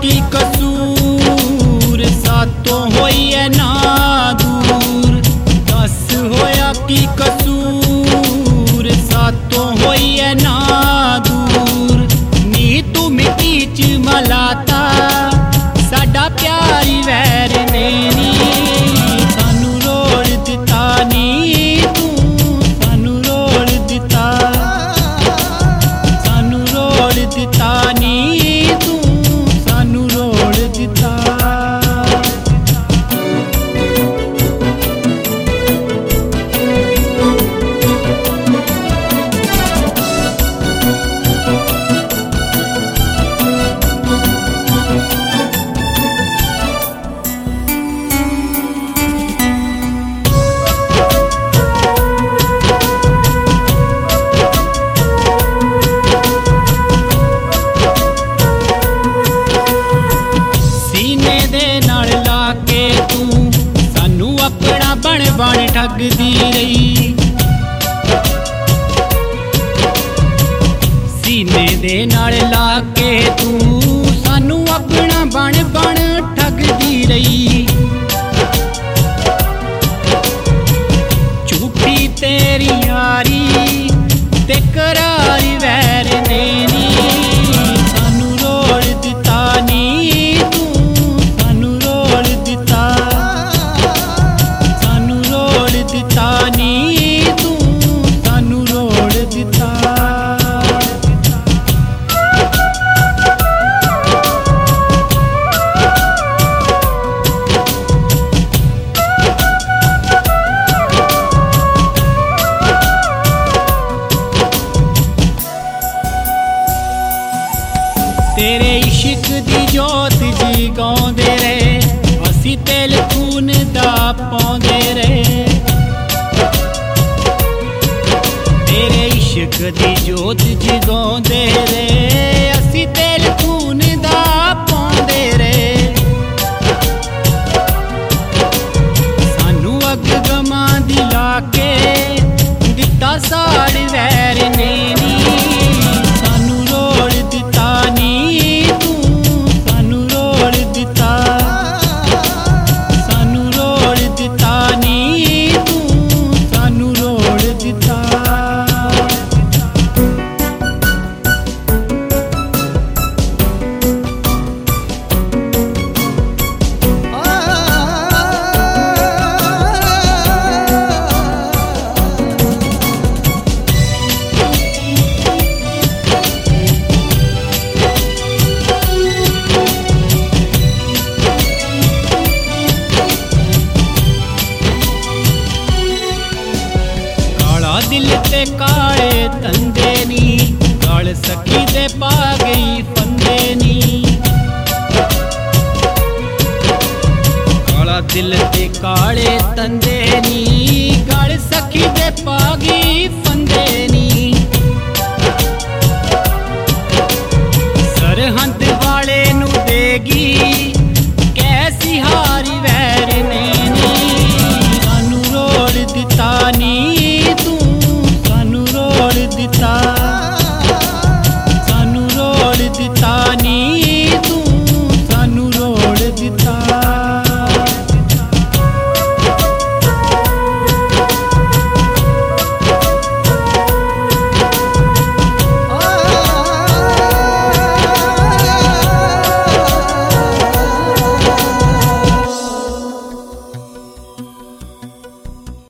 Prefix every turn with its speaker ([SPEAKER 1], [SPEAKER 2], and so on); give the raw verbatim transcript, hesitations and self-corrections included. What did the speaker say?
[SPEAKER 1] की कसूर सातों होई है ना दूर। दस होया की कसूर सातों होई है ना दूर। नी तू मिट्टी च मलाता साडा प्यारी वैर ने नी सानू रोड़ दिता नी तू सानू रोड़ दिता सानू रोड़ दिता नी तू सानू रोड़ दिता। बन बन ठगदी रही सीने दे नाल लाके तू सानू अपना बन बन ठगदी रही। झूठी तेरी यारी ते करारी वैर ने नी सानू रोड़ दिता नी तू सानू रोड़ दिता दिता नी तू सानू रोड़ दिता। तेरे इश्क दी जोत जगाउंदे रहे असी तेल खून दा पाउंदे रहे। तेरे इश्क दी जोत जगाउंदे रहे असी तेल खून दा पाउंदे रहे। सानू अग गमां दी लाके दिता साड़ वैर ने नी सानू रोड़ दिता नी तू सानू रोड़ दिता सानू रोड़ दिता नी तू सानू रोड़ दिता। दिल ते काले तंदे नी गल सखी दे पा गई फंदे नी। काला दिल ते काले तंदे नी गल सखी दे पा गई